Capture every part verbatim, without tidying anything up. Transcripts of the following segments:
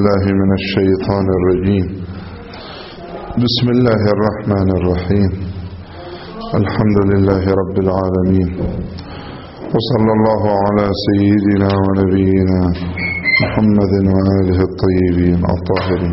بالله من الشيطان الرجيم. بسم الله الرحمن الرحيم. الحمد لله رب العالمين، وصلى الله على سيدنا ونبينا محمد وآله الطيبين الطاهرين.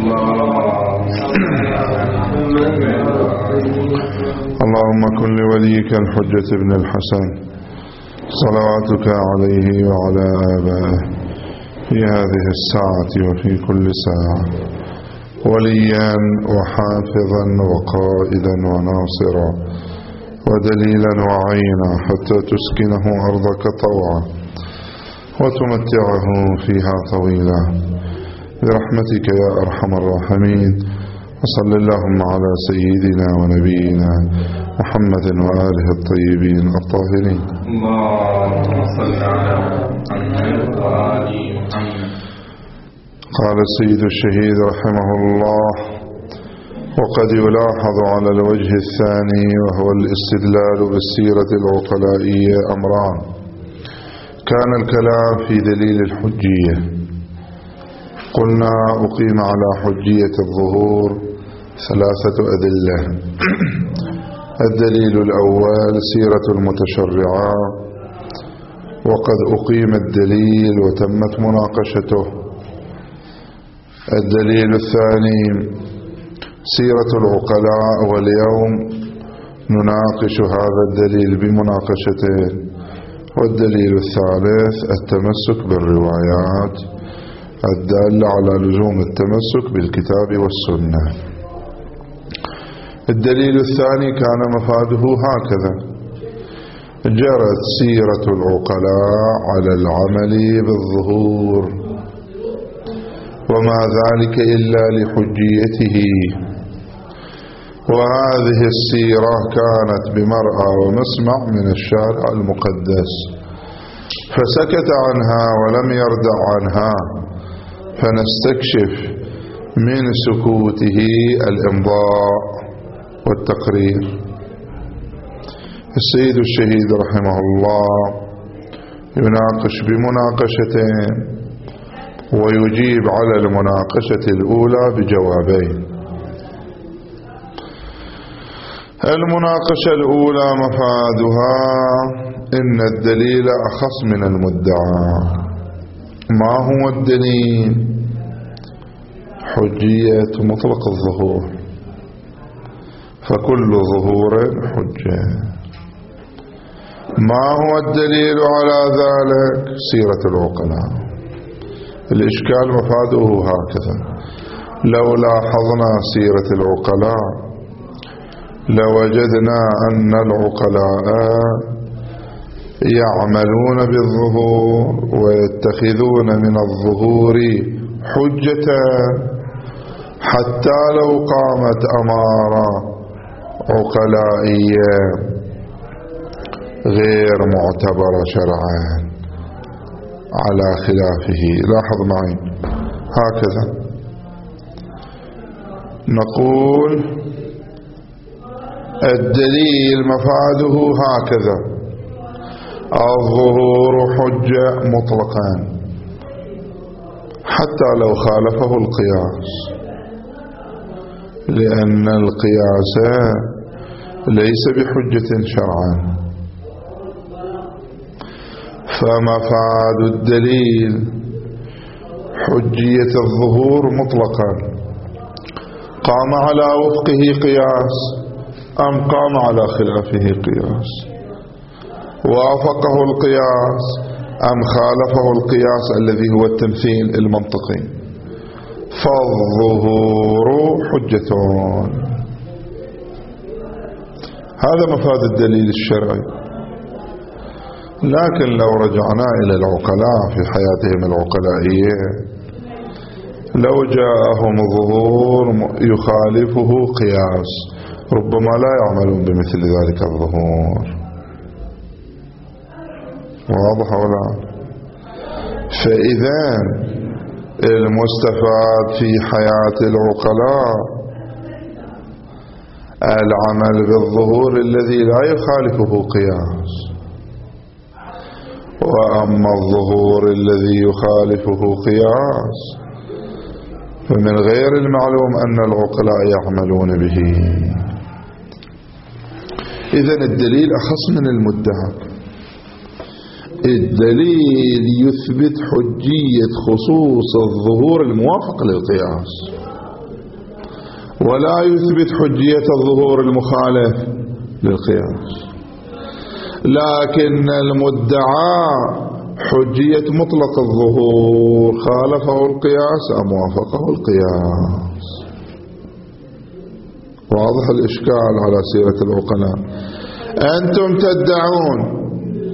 اللهم كن لوليك الحجة بن الحسن صلواتك عليه وعلى آبائه في هذه الساعة وفي كل ساعة وليا وحافظا وقائدا وناصرا ودليلا وعينا، حتى تسكنه أرضك طوعا وتمتعه فيها طويلا برحمتك يا أرحم الراحمين. وصل اللهم على سيدنا ونبينا محمد وآله الطيبين الطاهرين. اللهم صل على محمد وآل محمد. قال السيد الشهيد رحمه الله: وقد يلاحظ على الوجه الثاني وهو الاستدلال بالسيرة العقلائية أمران. كان الكلام في دليل الحجية، قلنا أقيم على حجية الظهور ثلاثة أدلة. الدليل الأول سيرة المتشرعة، وقد أقيم الدليل وتمت مناقشته. الدليل الثاني سيرة العقلاء، واليوم نناقش هذا الدليل بمناقشته. والدليل الثالث التمسك بالروايات الدالة على لزوم التمسك بالكتاب والسنة. الدليل الثاني كان مفاده هكذا: جرت سيرة العقلاء على العمل بالظهور، وما ذلك إلا لحجيته، وهذه السيرة كانت بمرأى ومسمع من الشارع المقدس، فسكت عنها ولم يردع عنها، فنستكشف من سكوته الإمضاء والتقرير. السيد الشهيد رحمه الله يناقش بمناقشتين، ويجيب على المناقشة الأولى بجوابين. المناقشة الأولى مفادها إن الدليل أخص من المدعى. ما هو الدليل؟ حجية مطلق الظهور، فكل ظهور حجة. ما هو الدليل على ذلك؟ سيرة العقلاء. الإشكال مفاده هكذا: لو لاحظنا سيرة العقلاء لوجدنا أن العقلاء يعملون بالظهور ويتخذون من الظهور حجة، حتى لو قامت أمارة عقلائية غير معتبرة شرعا على خلافه. لاحظ معي هكذا نقول: الدليل مفاده هكذا: الظهور حجة مطلقا حتى لو خالفه القياس، لأن القياس ليس بحجة شرعا. فمفاد الدليل حجية الظهور مطلقا، قام على وفقه قياس أم قام على خلافه قياس، وافقه القياس أم خالفه القياس الذي هو التمثيل المنطقي، فالظهور حجة. هذا مفاد الدليل الشرعي. لكن لو رجعنا إلى العقلاء في حياتهم العقلائية، لو جاءهم ظهور يخالفه قياس ربما لا يعملون بمثل ذلك الظهور. واضح ولا؟ فإذا المستفاد في حياة العقلاء العمل بالظهور الذي لا يخالفه قياس، وأما الظهور الذي يخالفه قياس فمن غير المعلوم أن العقلاء يعملون به. إذن الدليل أخص من المدعى. الدليل يثبت حجية خصوص الظهور الموافق للقياس، ولا يثبت حجية الظهور المخالف للقياس. لكن المدعى حجية مطلق الظهور، خالفه القياس أم وافقه القياس. واضح الإشكال على سيرة العقلاء. أنتم تدعون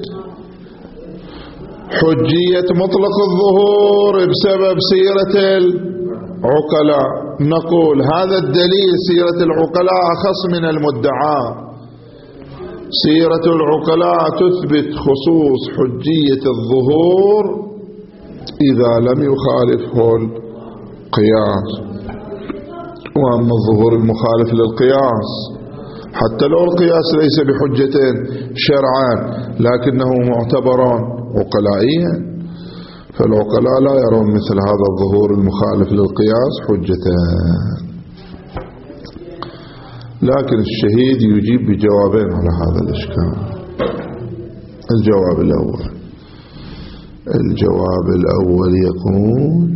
حجية مطلق الظهور بسبب سيرة العقلاء، نقول هذا الدليل سيرة العقلاء أخص من المدعى. سيرة العقلاء تثبت خصوص حجية الظهور إذا لم يخالفه القياس، وأما الظهور المخالف للقياس حتى لو القياس ليس بحجة شرعا لكنه معتبر عقلائيا، فالعقلاء لا يرون مثل هذا الظهور المخالف للقياس حجة. لكن الشهيد يجيب بجوابين على هذا الإشكال. الجواب الأول الجواب الأول يقول: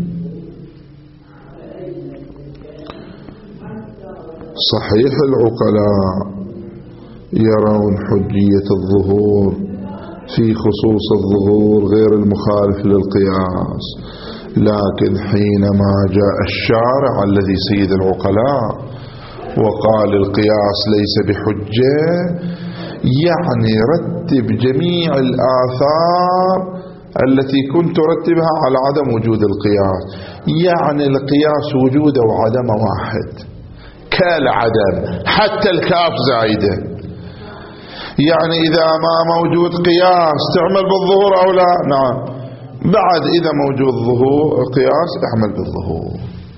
صحيح العقلاء يرون حجية الظهور في خصوص الظهور غير المخالف للقياس، لكن حينما جاء الشارع الذي سيد العقلاء وقال القياس ليس بحجة، يعني رتب جميع الآثار التي كنت رتبها على عدم وجود القياس. يعني القياس وجوده وعدم واحد كالعدم، حتى الكاف زايدة. يعني إذا ما موجود قياس تعمل بالظهور أو لا؟ نعم. بعد إذا موجود ظهور قياس اعمل بالظهور.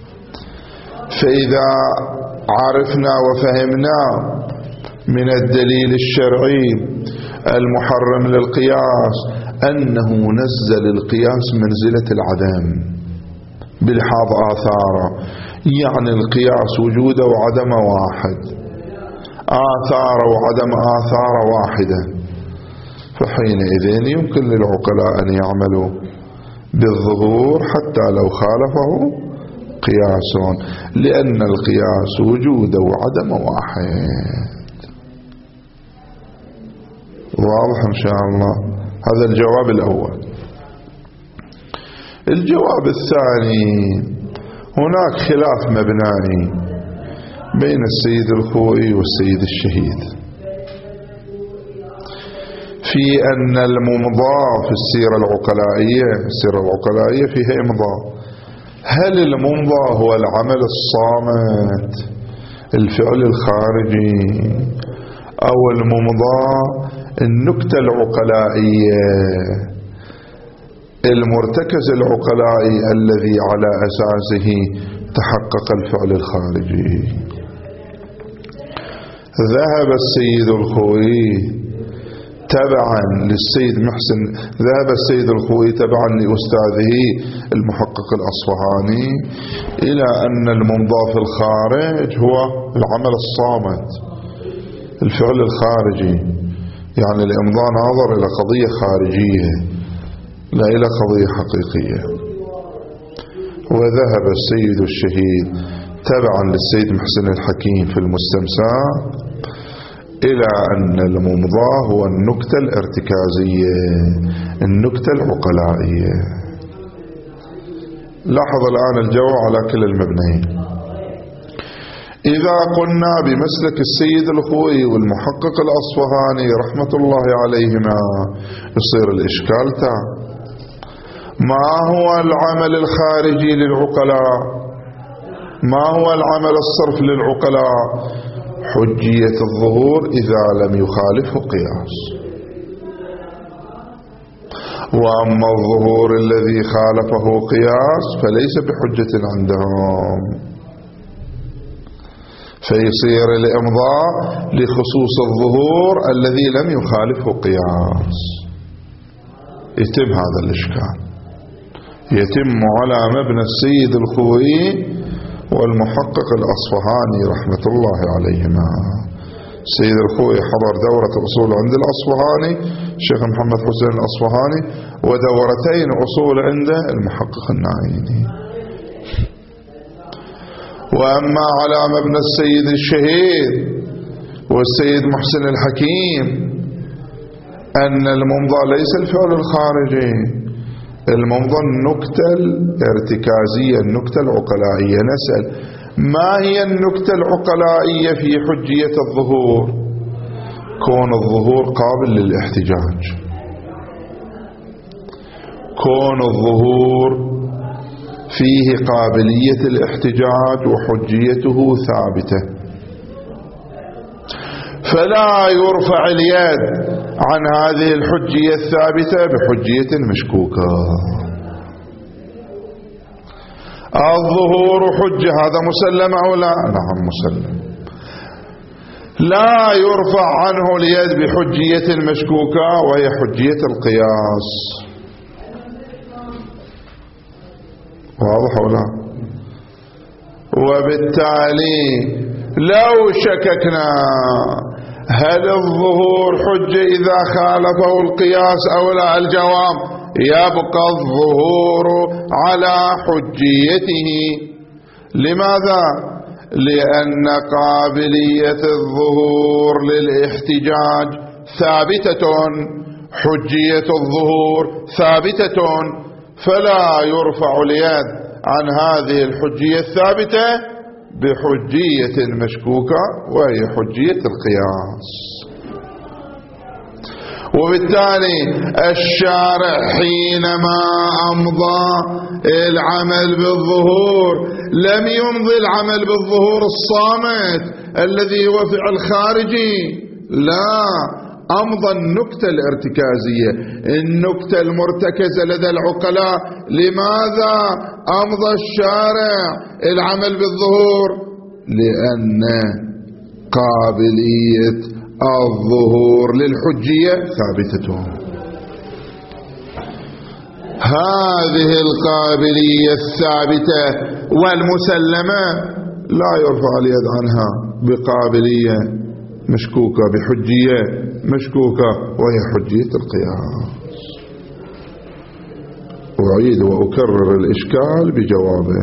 فإذا عرفنا وفهمنا من الدليل الشرعي المحرم للقياس أنه نزل القياس منزلة العدم بلحاظ آثاره، يعني القياس وجوده وعدم واحد، آثار وعدم آثار واحدة، فحينئذ يمكن للعقلاء أن يعملوا بالظهور حتى لو خالفه قياس، لأن القياس وجوده وعدم واحد. واضح إن شاء الله؟ هذا الجواب الأول. الجواب الثاني: هناك خلاف مبنائي بين السيد الخوئي والسيد الشهيد في أن الممضى في السيرة العقلائية، السيرة العقلائية فيها إمضاء، هل الممضى هو العمل الصامت الفعل الخارجي، أو الممضى النكتة العقلائية المرتكز العقلائي الذي على أساسه تحقق الفعل الخارجي؟ ذهب السيد الخوئي تبعا للسيد محسن ذهب السيد الخوئي تبعا لأستاذه المحقق الأصفهاني إلى أن الممضى في الخارج هو العمل الصامت الفعل الخارجي، يعني الإمضاء ناظر إلى قضية خارجية لا إلى قضية حقيقية. وذهب السيد الشهيد تبعا للسيد محسن الحكيم في المستمساك إلى أن الممضى هو النكتة الارتكازية النكتة العقلائية. لاحظ الآن الجواب على كل المبنيين. إذا قلنا بمسلك السيد الخوئي والمحقق الأصفهاني رحمة الله عليهما يصير الإشكال تام. ما هو العمل الخارجي للعقلاء؟ ما هو العمل الصرف للعقلاء؟ حجية الظهور إذا لم يخالفه قياس. وأما الظهور الذي خالفه قياس فليس بحجة عندهم، فيصير الإمضاء لخصوص الظهور الذي لم يخالفه قياس. يتم هذا الإشكال. يتم على مبنى السيد الخوئي والمحقق الأصفهاني رحمة الله عليهما. السيد الخوئي حضر دورة أصول عند الأصفهاني الشيخ محمد حسين الأصفهاني، ودورتين أصول عند المحقق النعيمي. وأما على مبنى السيد الشهيد والسيد محسن الحكيم أن الممضى ليس الفعل الخارجي، الممضى النكتة الارتكازية، النكتة العقلائية. نسأل: ما هي النكتة العقلائية في حجية الظهور؟ كون الظهور قابل للاحتجاج، كون الظهور فيه قابلية الاحتجاج وحجيته ثابتة، فلا يرفع اليد عن هذه الحجية الثابتة بحجية مشكوكة. الظهور حجة، هذا مسلم أو لا؟ نعم مسلم. لا يرفع عنه اليد بحجية مشكوكة وهي حجية القياس. واضح أو لا؟ وبالتالي لو شككنا هل الظهور حجة إذا خالفه القياس أو لا، الجواب: يبقى الظهور على حجيته. لماذا؟ لأن قابلية الظهور للاحتجاج ثابتة، حجية الظهور ثابتة، فلا يرفع اليد عن هذه الحجية الثابتة بحجية مشكوكة وهي حجية القياس. وبالتالي الشارع حينما أمضى العمل بالظهور لم يمضي العمل بالظهور الصامت الذي هو فعل خارجي، لا، أمضى النكتة الارتكازية، النكتة المرتكزة لدى العقلاء. لماذا أمضى الشارع العمل بالظهور؟ لأن قابلية الظهور للحجية ثابتة. هذه القابلية الثابتة والمسلمة لا يرفع اليد عنها بقابلية مشكوكة، بحجية مشكوكة وهي حجية القياس. أعيد وأكرر الإشكال بجوابه.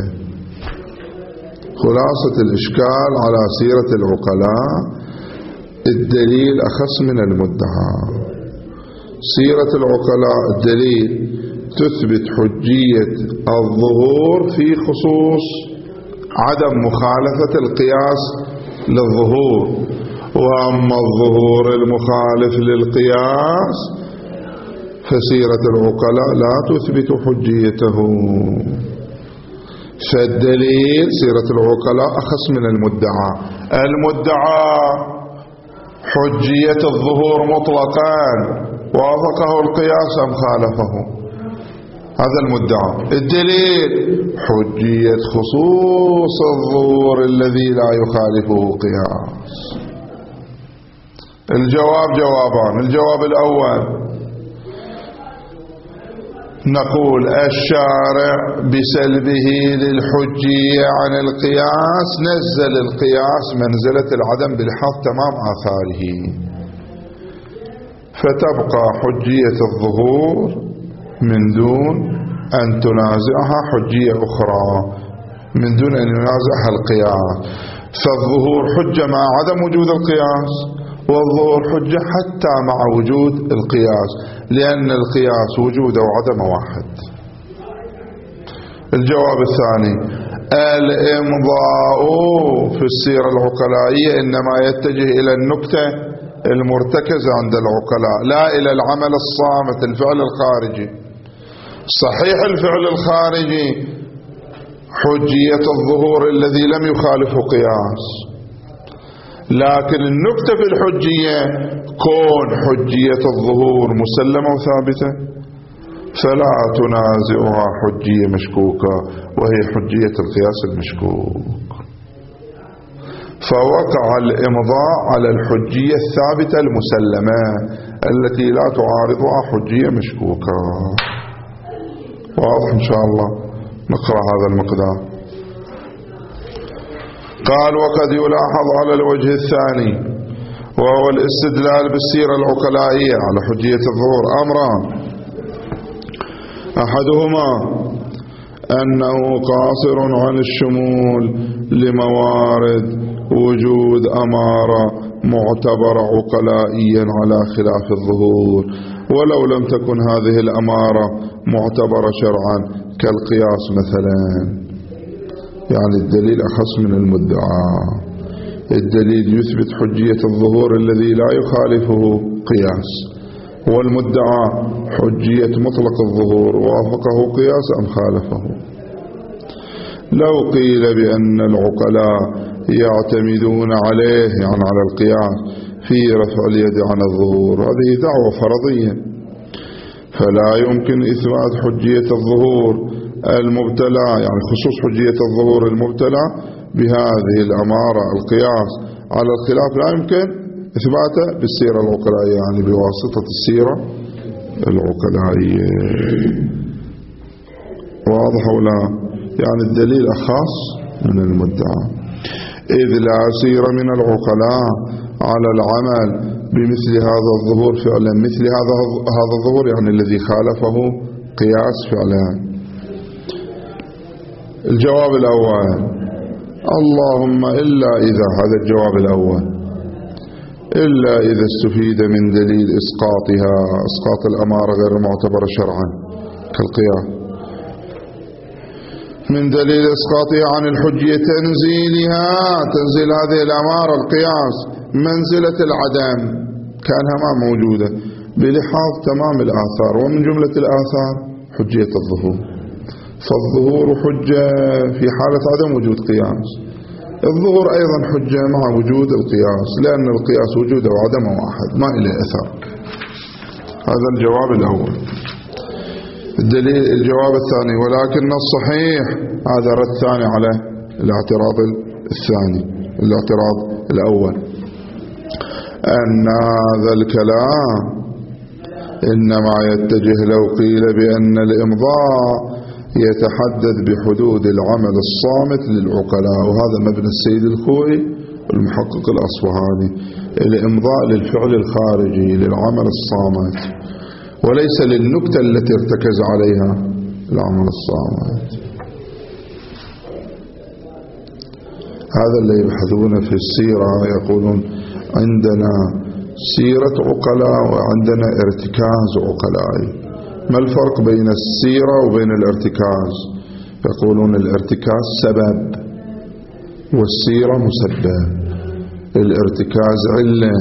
خلاصة الإشكال على سيرة العقلاء: الدليل أخص من المدعى. سيرة العقلاء الدليل تثبت حجية الظهور في خصوص عدم مخالفة القياس للظهور، وأما الظهور المخالف للقياس فسيرة العقلاء لا تثبت حجيته. فالدليل سيرة العقلاء أخص من المدعى. المدعى حجية الظهور مطلقا، وافقه القياس أم خالفه، هذا المدعى. الدليل حجية خصوص الظهور الذي لا يخالفه قياس. الجواب جوابان. الجواب الأول نقول الشارع بسلبه للحجية عن القياس نزل القياس منزلة العدم بلحاظ تمام آثاره، فتبقى حجية الظهور من دون أن تنازعها حجية أخرى، من دون أن ينازعها القياس. فالظهور حجة مع عدم وجود القياس، والظهور حجة حتى مع وجود القياس، لأن القياس وجود وعدم واحد. الجواب الثاني: الإمضاء في السيرة العقلائية إنما يتجه إلى النكتة المرتكزة عند العقلاء، لا إلى العمل الصامت، الفعل الخارجي. صحيح الفعل الخارجي حجية الظهور الذي لم يخالفه قياس، لكن النكتة في الحجية كون حجية الظهور مسلمة وثابتة فلا تنازعها حجية مشكوكة وهي حجية القياس المشكوك. فوقع الإمضاء على الحجية الثابتة المسلمة التي لا تعارضها حجية مشكوكة. واضح إن شاء الله. نقرأ هذا المقدار. قال: وقد يلاحظ على الوجه الثاني وهو الاستدلال بالسيرة العقلائية على حجية الظهور أمران: أحدهما أنه قاصر عن الشمول لموارد وجود أمارة معتبرة عقلائيا على خلاف الظهور، ولو لم تكن هذه الأمارة معتبرة شرعا كالقياس مثلا. يعني الدليل أخص من المدعى. الدليل يثبت حجية الظهور الذي لا يخالفه قياس، والمدعى حجية مطلق الظهور وافقه قياس أم خالفه. لو قيل بأن العقلاء يعتمدون عليه، يعني على القياس، في رفع اليد عن الظهور، هذه دعوة فرضية، فلا يمكن إثبات حجية الظهور المبتلى، يعني خصوص حجية الظهور المبتلى بهذه الأمارة القياس على الخلاف، لا يمكن إثباته بالسيرة العقلائية، يعني بواسطة السيرة العقلائية. واضح ولا؟ يعني الدليل أخص من المدعى، إذ لا سير من العقلاء على العمل بمثل هذا الظهور فعلا، مثل هذا هذا الظهور يعني الذي خالفه قياس فعلا. الجواب الأول: اللهم إلا إذا، هذا الجواب الأول، إلا إذا استفيد من دليل إسقاطها، إسقاط الأمارة غير المعتبرة شرعا كالقياس، من دليل إسقاطها عن الحجية تنزيلها، تنزيل هذه الأمارة القياس منزلة العدم كأنها ما موجودة، بلحاظ تمام الآثار، ومن جملة الآثار حجية الظهور. فالظهور حجة في حالة عدم وجود قياس، الظهور أيضا حجة مع وجود القياس، لأن القياس وجوده وعدمه واحد، ما إليه أثر. هذا الجواب الأول. الدليل الجواب الثاني: ولكن الصحيح، هذا رد ثاني على الاعتراض الثاني، الاعتراض الأول، أن هذا الكلام إنما يتجه لو قيل بأن الإمضاء يتحدد بحدود العمل الصامت للعقلاء، وهذا مبنى السيد الخوئي والمحقق الأصفهاني، الإمضاء للفعل الخارجي للعمل الصامت، وليس للنكتة التي ارتكز عليها العمل الصامت. هذا اللي يبحثون في السيرة، يقولون عندنا سيرة عقلاء وعندنا ارتكاز عقلائي. ما الفرق بين السيرة وبين الارتكاز؟ يقولون الارتكاز سبب والسيرة مسبب، الارتكاز علة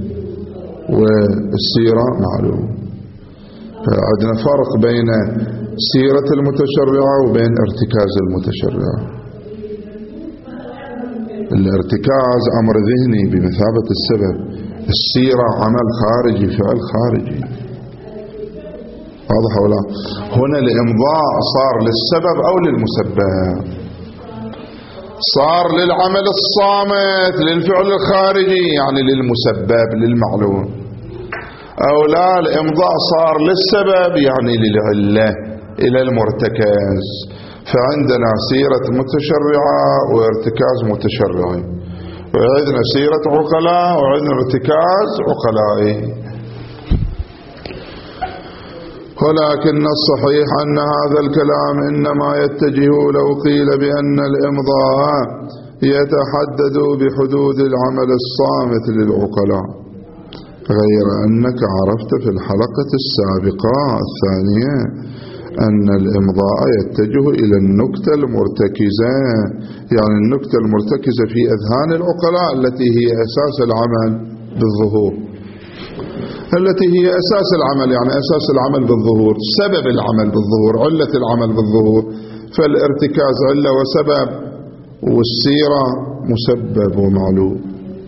والسيرة معلوم. فعندنا فرق بين سيرة المتشرعة وبين ارتكاز المتشرعة. الارتكاز أمر ذهني بمثابة السبب، السيرة عمل خارجي، فعل خارجي. واضح ولا؟ هنا الإمضاء صار للسبب أو للمسبب؟ صار للعمل الصامت للفعل الخارجي، يعني للمسبب للمعلوم، أو لا الإمضاء صار للسبب يعني للعلة إلى المرتكز. فعندنا سيرة متشرعة وارتكاز متشرعي، وعندنا سيرة عقلاء وعندنا ارتكاز عقلائي. ولكن الصحيح أن هذا الكلام إنما يتجه لو قيل بأن الإمضاء يتحدد بحدود العمل الصامت للعقلاء، غير أنك عرفت في الحلقة السابقة الثانية أن الإمضاء يتجه إلى النكتة المرتكزة، يعني النكتة المرتكزة في أذهان العقلاء التي هي أساس العمل بالظهور، التي هي أساس العمل، يعني أساس العمل بالظهور، سبب العمل بالظهور، علة العمل بالظهور. فالارتكاز علة وسبب، والسيرة مسبب ومعلوم.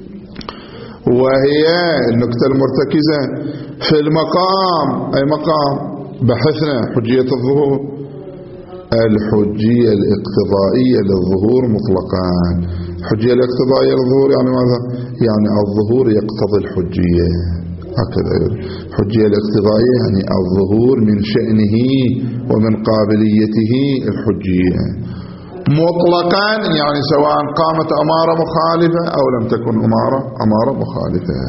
وهي النكتة المرتكزة في المقام، أي مقام بحثنا حجية الظهور، الحجية الاقتضائية للظهور مطلقا. الحجية الاقتضائية للظهور يعني ماذا؟ يعني الظهور يقتضي الحجية، هكذا. الحجية الاقتضائية يعني الظهور من شأنه ومن قابليته الحجية مطلقا، يعني سواء قامت أمارة مخالفة أو لم تكن أمارة أمارة مخالفة.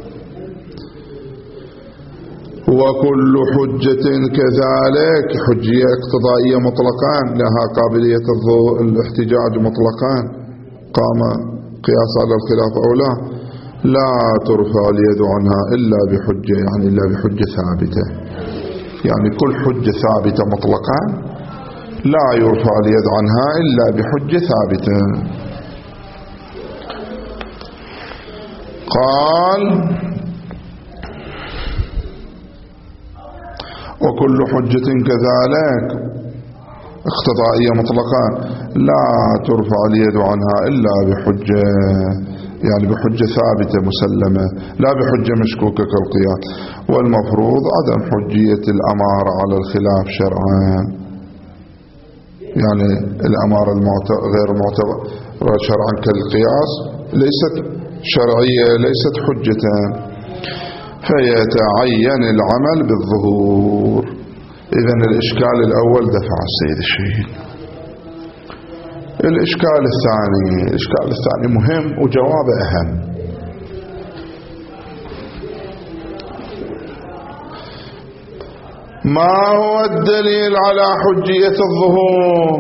وكل حجة كذلك حجية اقتضائية مطلقا لها قابلية الاحتجاج مطلقا، قام قياس على الخلاف أو لا، لا ترفع اليد عنها إلا بحجة، يعني إلا بحجة ثابتة. يعني كل حجة ثابتة مطلقا لا يرفع اليد عنها إلا بحجة ثابتة. قال وكل حجة كذلك اقتضائية مطلقا لا ترفع اليد عنها إلا بحجة، يعني بحجة ثابتة مسلمة، لا بحجة مشكوكة كالقياس. والمفروض عدم حجية الأمارة على الخلاف شرعا، يعني الأمارة غير معتبرة شرعا كالقياس ليست شرعية، ليست حجة، فيتعين العمل بالظهور. إذن الإشكال الأول دفع السيد الشهيد. الإشكال الثاني، الإشكال الثاني مهم وجوابه أهم. ما هو الدليل على حجية الظهور؟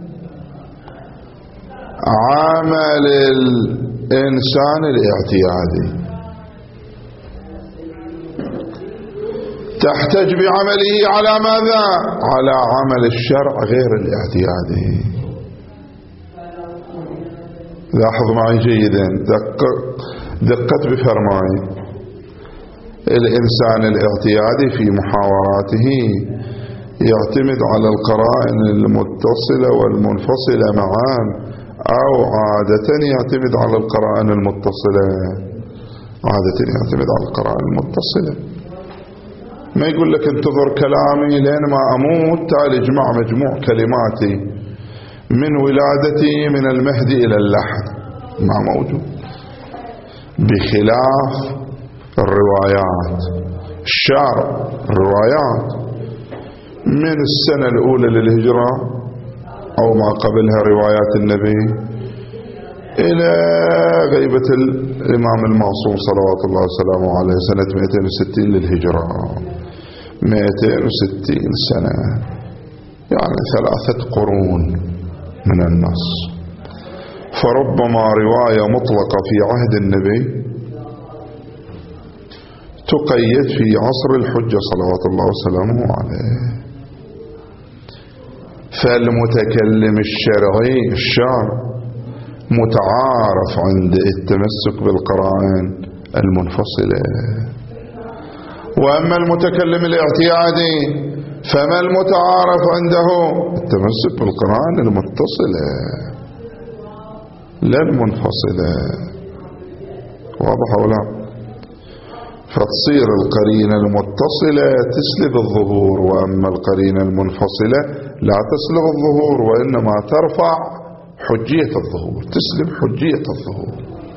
عمل الإنسان الاعتيادي، تحتج بعمله على ماذا؟ على عمل الشرع غير الاعتيادي. لاحظ معي جيدا، دق دقت بفرمائي. الإنسان الاعتيادي في محاوراته يعتمد على القرائن المتصلة والمنفصلة معا، أو عادة يعتمد على القرائن المتصلة، عادة يعتمد على القرائن المتصلة. ما يقول لك انتظر كلامي لين ما أموت تعال اجمع مجموع كلماتي من ولادتي من المهدي إلى اللحد، ما موجود. بخلاف الروايات، الشارع الروايات من السنة الأولى للهجرة أو ما قبلها روايات النبي إلى غيبة الإمام المعصوم صلوات الله وسلامه عليه سنة مئتين وستين للهجرة، مئتين وستين سنة، يعني ثلاثة قرون من النص. فربما رواية مطلقة في عهد النبي تقيد في عصر الحجة صلوات الله وسلامه عليه. فالمتكلم الشرعي الشارع متعارف عند التمسك بالقرائن المنفصلة. وأما المتكلم الاعتيادي فما المتعارف عنده؟ التمسك بالقرائن المتصلة لا المنفصلة. واضح ولا؟ فتصير القرينة المتصلة تسلب الظهور، وأما القرينة المنفصلة لا تسلب الظهور، وإنما ترفع حجية الظهور، تسلب حجية الظهور.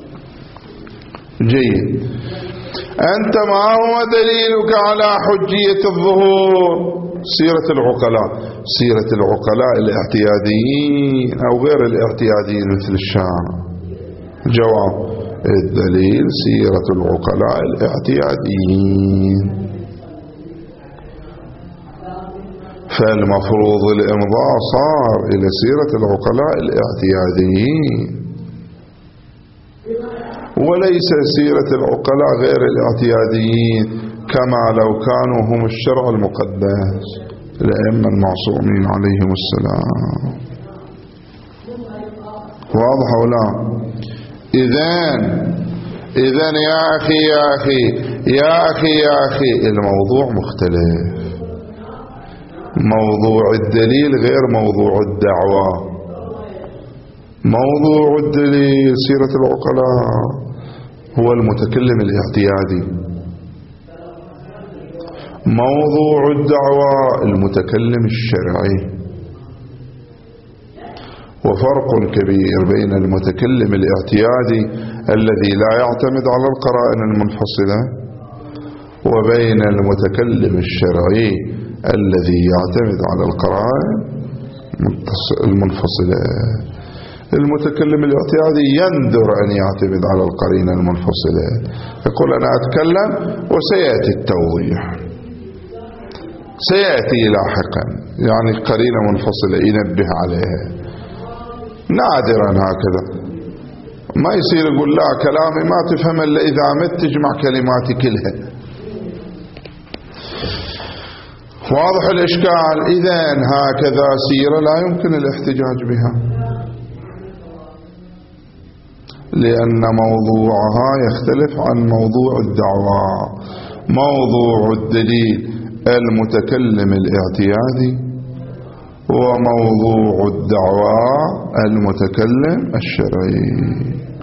جيد. أنت ما هو دليلك على حجية الظهور؟ سيرة العقلاء، سيرة العقلاء الاعتياديين أو غير الاعتياديين مثل الشام. جواب: الدليل سيرة العقلاء الاعتياديين. فالمفروض الإمضاء صار إلى سيرة العقلاء الاعتياديين، وليس سيرة العقلاء غير الاعتياديين كما لو كانوا هم الشرع المقدس الأئمة المعصومين عليهم السلام. واضح ولا؟ إذن إذن يا أخي يا أخي يا أخي يا أخي الموضوع مختلف. موضوع الدليل غير موضوع الدعوة. موضوع الدليل سيرة العقلاء هو المتكلم الاعتيادي، موضوع الدعوة المتكلم الشرعي. وفرق كبير بين المتكلم الاعتيادي الذي لا يعتمد على القرائن المنفصلة وبين المتكلم الشرعي الذي يعتمد على القرائن المنفصلة. المتكلم الاعتيادي يندر أن يعتمد على القرينة المنفصلة، يقول أنا أتكلم وسيأتي التوضيح، سيأتي لاحقا، يعني قرينة منفصلة ينبه عليها. نادرا هكذا، ما يصير يقول لا كلامي ما تفهم إلا إذا مت تجمع كلماتي كلها. واضح الإشكال؟ إذن هكذا سيرة لا يمكن الاحتجاج بها، لأن موضوعها يختلف عن موضوع الدعوة. موضوع الدليل المتكلم الاعتيادي، وموضوع الدعوة المتكلم الشرعي.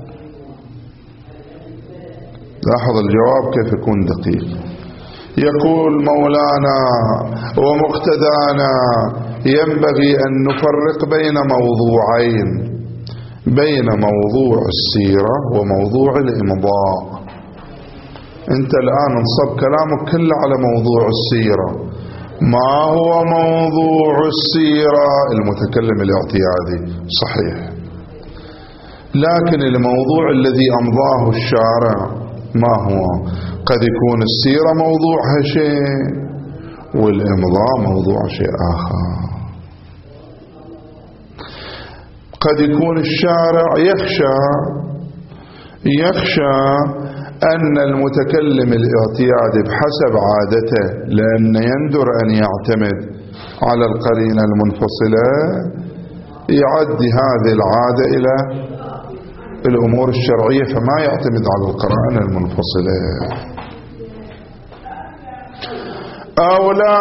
لاحظ الجواب كيف يكون دقيق. يقول مولانا ومقتدانا ينبغي أن نفرق بين موضوعين، بين موضوع السيرة وموضوع الإمضاء. أنت الآن انصب كلامك كله على موضوع السيرة. ما هو موضوع السيرة؟ المتكلم الاعتيادي، صحيح، لكن الموضوع الذي أمضاه الشارع ما هو؟ قد يكون السيرة موضوعها شيء والإمضاء موضوع شيء آخر. قد يكون الشارع يخشى يخشى أن المتكلم الاعتيادي بحسب عادته، لأن يندر أن يعتمد على القرينة المنفصلة، يعدي هذه العادة إلى الأمور الشرعية فما يعتمد على القرائن المنفصلة. أو لا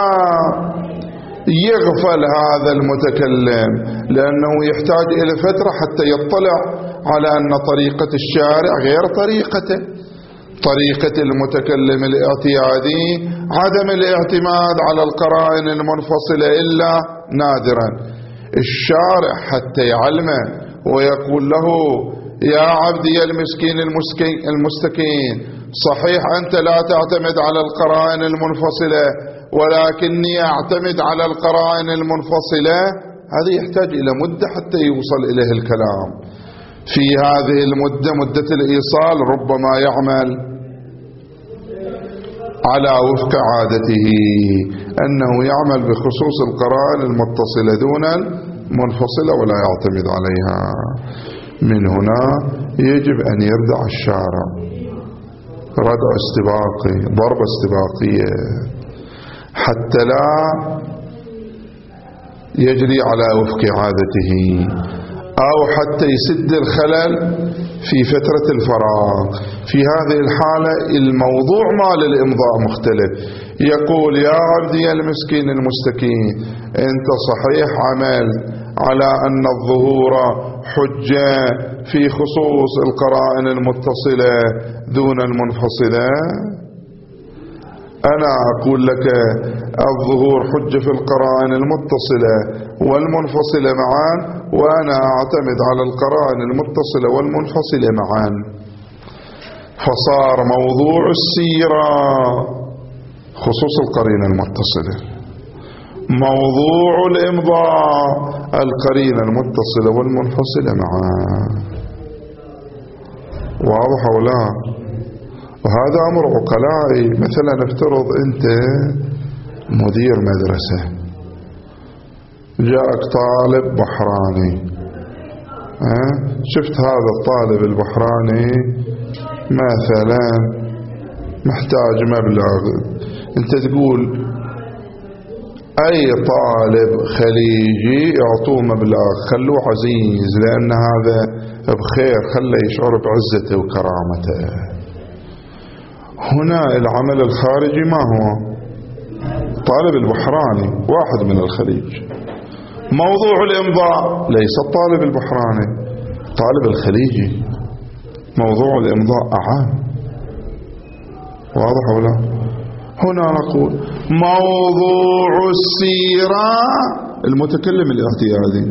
يغفل هذا المتكلم لأنه يحتاج إلى فترة حتى يطلع على أن طريقة الشارع غير طريقته. طريقة المتكلم الاعتيادي عدم الاعتماد على القرائن المنفصلة إلا نادرا. الشارع حتى يعلمه ويقول له يا عبدي المسكين المستكين، صحيح أنت لا تعتمد على القرائن المنفصلة ولكني أعتمد على القرائن المنفصلة. هذا يحتاج إلى مدة حتى يوصل إليه الكلام. في هذه المدة، مدة الإيصال، ربما يعمل على وفق عادته أنه يعمل بخصوص القرائن المتصلة دون المنفصلة ولا يعتمد عليها. من هنا يجب أن يردع الشارع ردع استباقي، ضربة استباقية، حتى لا يجري على وفق عادته، أو حتى يسد الخلل في فترة الفراغ. في هذه الحالة الموضوع مال الإمضاء مختلف. يقول يا عبدي المسكين المستكين، أنت صحيح عملت على أن الظهور حجة في خصوص القرائن المتصلة دون المنفصلة. أنا أقول لك الظهور حجة في القرائن المتصلة والمنفصلة معا، وأنا أعتمد على القرائن المتصلة والمنفصلة معا. فصار موضوع السيرة خصوص القرينة المتصلة، موضوع الإمضاء القرينة المتصلة والمنفصلة معا. واضح أو لا؟ وهذا أمر عقلائي. مثلا افترض أنت مدير مدرسة، جاءك طالب بحراني، أه؟ شفت هذا الطالب البحراني مثلا محتاج مبلغ، أنت تقول أي طالب خليجي يعطوه مبلغ، خلوه عزيز لأن هذا بخير، خليه يشعر بعزته وكرامته. هنا العمل الخارجي ما هو؟ طالب البحراني واحد من الخليج. موضوع الإمضاء ليس الطالب البحراني، طالب الخليجي. موضوع الإمضاء أعام. واضح ولا؟ هنا نقول موضوع السيرة المتكلم الاعتيادي،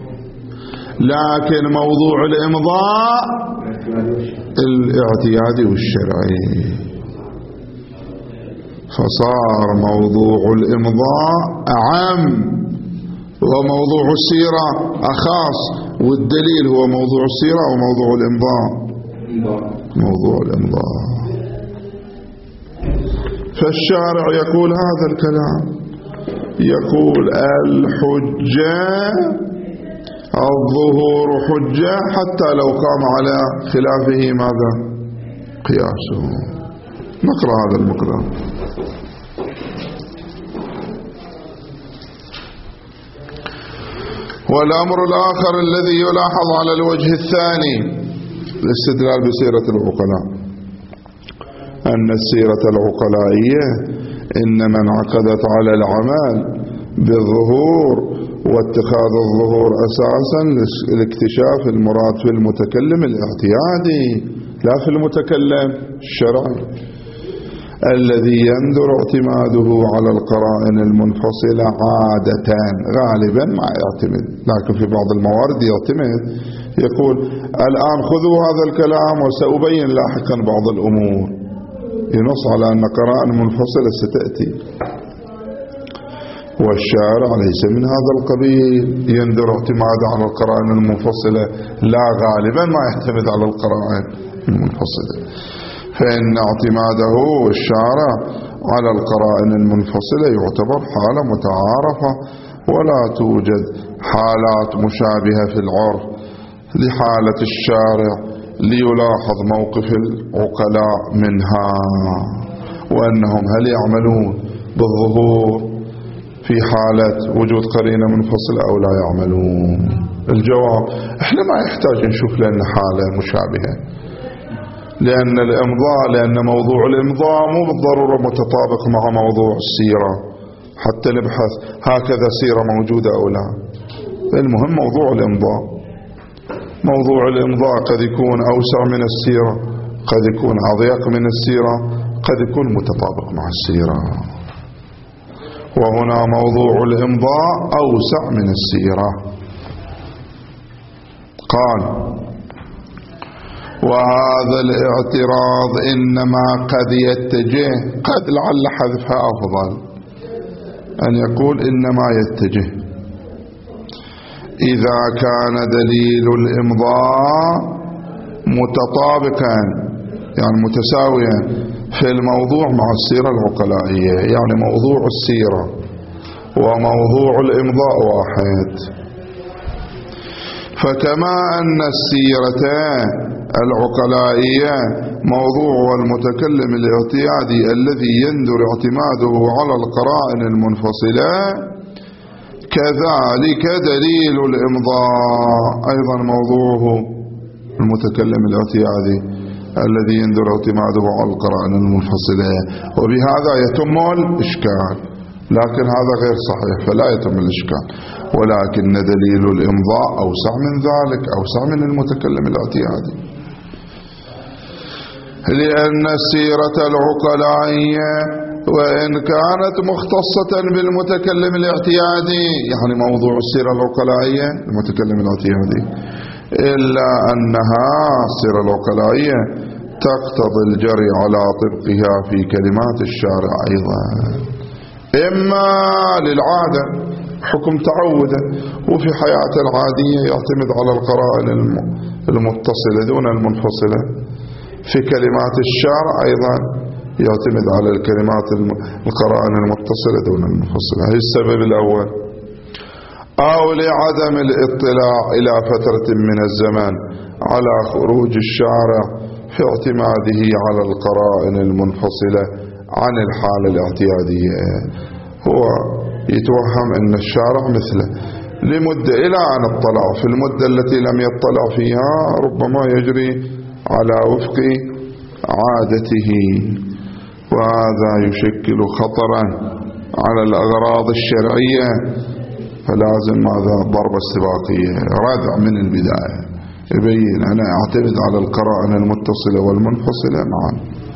لكن موضوع الإمضاء الاعتيادي والشرعي. فصار موضوع الإمضاء أعم وموضوع السيرة أخاص، والدليل هو موضوع السيرة وموضوع الإمضاء موضوع الإمضاء. فالشارع يقول هذا الكلام، يقول الحجة الظهور حجة حتى لو قام على خلافه ماذا؟ قياسه. نقرأ هذا المقرأ. والأمر الآخر الذي يلاحظ على الوجه الثاني الاستدلال بسيرة العقلاء، أن السيرة العقلائية إنما انعقدت على العمل بالظهور، واتخاذ الظهور أساسا لاكتشاف المراد في المتكلم الاعتيادي لا في المتكلم الشرعي الذي يندر اعتماده على القرائن المنفصلة عادة. غالبا ما يعتمد، لكن في بعض الموارد يعتمد. يقول الآن خذوا هذا الكلام وسأبين لاحقا بعض الأمور، ينص على أن قرائن منفصلة ستأتي. والشارع ليس من هذا القبيل، يندر اعتماده على القرائن المنفصلة، لا غالبا ما يعتمد على القرائن المنفصلة، فإن اعتماده الشارع على القرائن المنفصلة يعتبر حالة متعارفة، ولا توجد حالات مشابهة في العرف لحالة الشارع ليلاحظ موقف العقلاء منها، وأنهم هل يعملون بالظهور في حالة وجود قرينة منفصلة أو لا يعملون. الجواب احنا ما يحتاج نشوف لنا حالة مشابهة، لأن الإمضاء لأن موضوع الإمضاء مو بالضرورة متطابق مع موضوع السيرة حتى نبحث هكذا سيرة موجودة أو لا. المهم موضوع الإمضاء، موضوع الإمضاء قد يكون أوسع من السيرة، قد يكون أضيق من السيرة، قد يكون متطابق مع السيرة، وهنا موضوع الإمضاء أوسع من السيرة. قال وهذا الاعتراض إنما قد يتجه، قد لعل حذفها أفضل، أن يقول إنما يتجه إذا كان دليل الإمضاء متطابقا يعني متساويا في الموضوع مع السيرة العقلائية، يعني موضوع السيرة وموضوع الإمضاء واحد. فكما أن السيرة العقلائية موضوع المتكلم الاعتيادي الذي يندر اعتماده على القرائن المنفصلة، كذلك دليل الإمضاء أيضا موضوعه المتكلم الاعتيادي الذي يندر اعتماده على القرائن المنفصلة، وبهذا يتم الإشكال. لكن هذا غير صحيح، فلا يتم الإشكال، ولكن دليل الإمضاء أوسع من ذلك، أوسع من المتكلم الاعتيادي، لأن السيرة العقلائية وإن كانت مختصة بالمتكلم الاعتيادي، يعني موضوع السيرة العقلائية المتكلم الاعتيادي، إلا أنها السيرة العقلائية تقتضي الجري على طبقها في كلمات الشارع أيضا، إما للعادة حكم تعوده، وفي حياة العادية يعتمد على القرائن المتصلة دون المنفصلة، في كلمات الشارع أيضا يعتمد على الكلمات القرائن المتصلة دون المنفصلة. هذا السبب الأول. أو لعدم الاطلاع إلى فترة من الزمان على خروج الشارع في اعتماده على القرائن المنفصلة عن الحالة الاعتيادية، هو يتوهم أن الشارع مثله لمدة إلى أن اطلع، في المدة التي لم يطلع فيها ربما يجري على وفق عادته، وهذا يشكل خطرا على الأغراض الشرعية، فلازم ماذا ضربة استباقية، ردع من البداية، يبين أنا أعتمد على القرائن المتصلة والمنفصلة معا.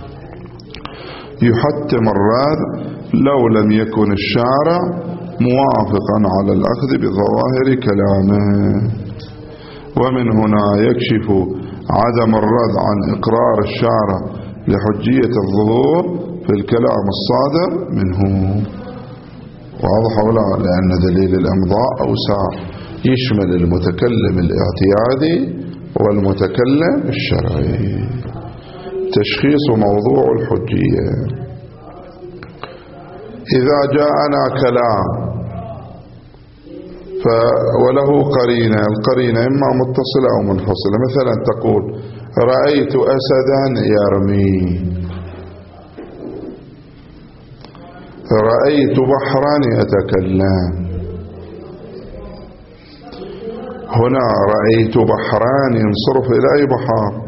يحتم الردع لو لم يكن الشارع موافقا على الأخذ بظواهر كلامه، ومن هنا يكشف عدم الرد عن إقرار الشارع لحجية الظهور في الكلام الصادر منه. واضح ولا؟ لأن دليل الإمضاء أوسع، يشمل المتكلم الاعتيادي والمتكلم الشرعي. تشخيص موضوع الحجية: إذا جاءنا كلام وله قرينة، القرينة إما متصلة أو منفصلة، مثلا تقول رأيت أسدا يرمي، رأيت بحرا يتكلم. هنا رأيت بحران ينصرف إلى أي بحر؟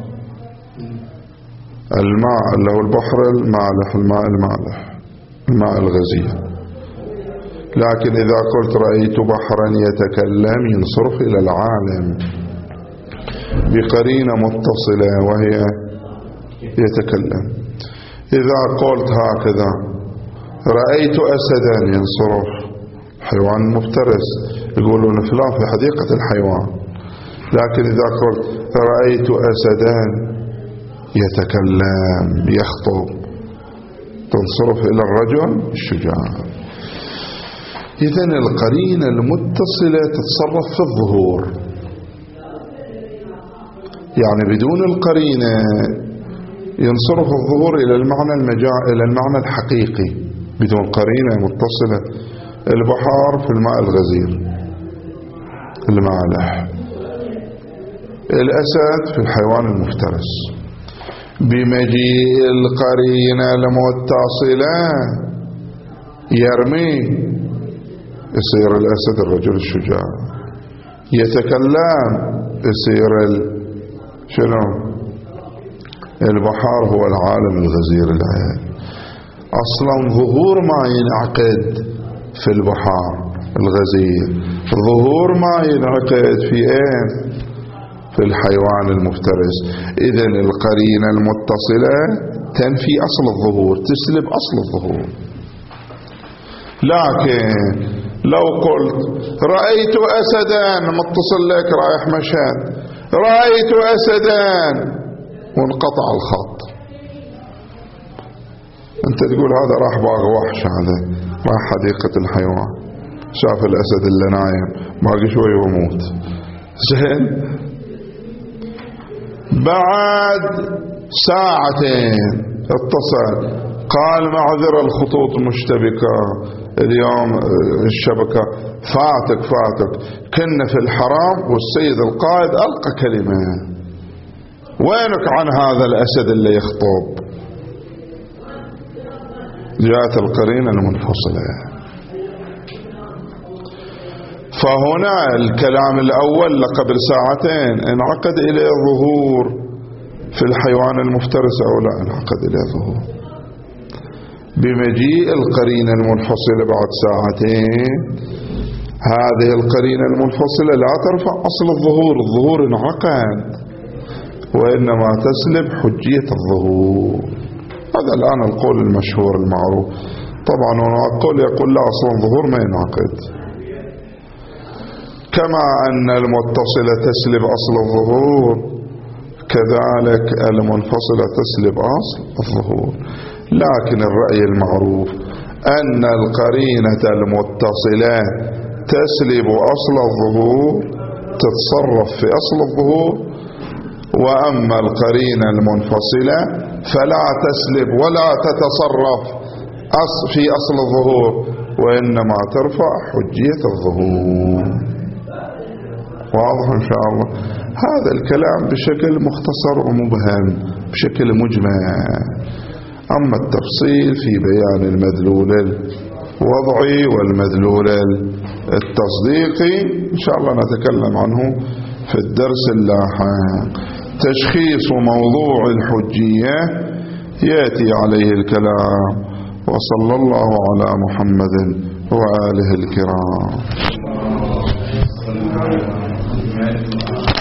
الماء اللي هو البحر المالح، الماء المالح، الماء الغزير. لكن إذا قلت رأيت بحرا يتكلم ينصرف إلى العالم بقرينة متصلة وهي يتكلم. إذا قلت هكذا رأيت أسدا ينصرف، حيوان مفترس، يقولون فلان في حديقة الحيوان. لكن إذا قلت رأيت أسدا يتكلم يخطب، تنصرف إلى الرجل الشجاع. إذن القرينة المتصلة تتصرف في الظهور، يعني بدون القرينة ينصرف الظهور إلى المعنى المجاء إلى المعنى الحقيقي بدون قرينة متصلة. البحار في الماء الغزير المالح، الأسد في الحيوان المفترس. بمجيء القرينة المتصلة يرمي، يصير الأسد الرجل الشجاع. يتكلم، يصير ال... شنو؟ البحار هو العالم الغزير العين. أصلا ظهور ما ينعقد في البحار الغزير، ظهور ما ينعقد في ايه؟ في الحيوان المفترس. إذن القرينة المتصلة تنفي أصل الظهور، تسلب أصل الظهور. لكن لو قلت رأيت أسدا، متصل لك رايح مشهد، رأيت أسدا، وانقطع الخط، انت تقول هذا راح باغ وحش، هذا راح حديقة الحيوان، شاف الأسد اللي نايم باقي شوي ويموت. زين، بعد ساعتين اتصل قال معذرة الخطوط مشتبكة اليوم، الشبكة فاتك فاتك كنا في الحرام والسيد القائد ألقى كلمة، وينك عن هذا الأسد اللي يخطب؟ جاءت القرينة المنفصلة. فهنا الكلام الأول قبل ساعتين انعقد إلى ظهور في الحيوان المفترس أو لا انعقد إلى ظهور. بمجيء القرينة المنفصلة بعد ساعتين، هذه القرينة المنفصلة لا ترفع أصل الظهور، الظهور انعقد، وإنما تسلب حجية الظهور. هذا الآن القول المشهور المعروف. طبعا هنا القول يقول لا، أصلا الظهور ما ينعقد. كما أن المتصلة تسلب أصل الظهور، كذلك المنفصلة تسلب أصل الظهور. لكن الرأي المعروف أن القرينة المتصلة تسلب أصل الظهور، تتصرف في أصل الظهور، وأما القرينة المنفصلة فلا تسلب ولا تتصرف في أصل الظهور، وإنما ترفع حجية الظهور. واضح إن شاء الله؟ هذا الكلام بشكل مختصر ومبهم، بشكل مجمل. أما التفصيل في بيان المدلول الوضعي والمدلول التصديقي إن شاء الله نتكلم عنه في الدرس اللاحق. تشخيص موضوع الحجية يأتي عليه الكلام. وصلى الله على محمد وآله الكرام.